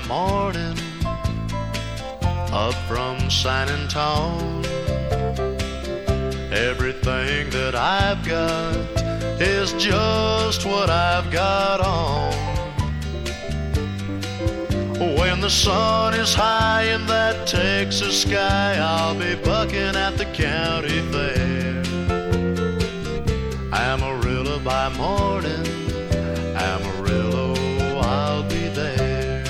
morning, up from San Antone. Everything that I've got is just what I've got on. When the sun is high in that Texas sky, I'll be bucking at the county fair. Amarillo by morning, Amarillo, I'll be there.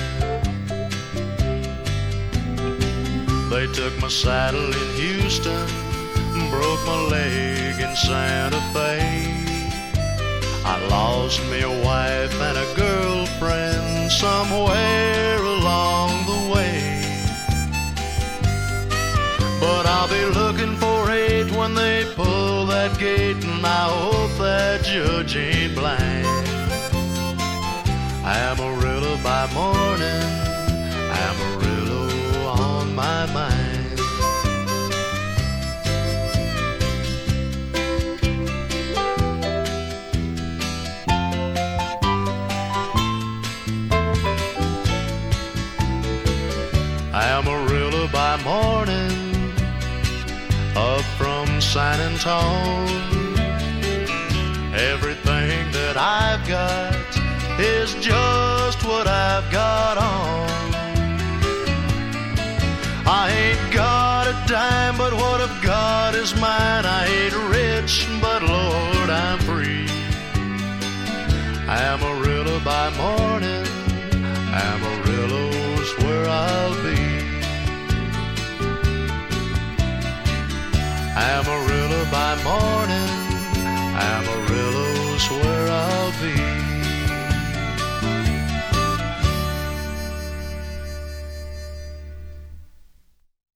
They took my saddle in Houston, broke my leg in Santa Fe. I lost me a wife and a girlfriend somewhere along the way. But I'll be looking for 8 when they pull that gate, and I hope that judge ain't blind. Amarillo by morning, Amarillo on my mind. Amarillo by morning, up from San Antone. Everything that I've got is just what I've got on. I ain't got a dime, but what I've got is mine. I ain't rich, but Lord, I'm free. Amarillo by morning,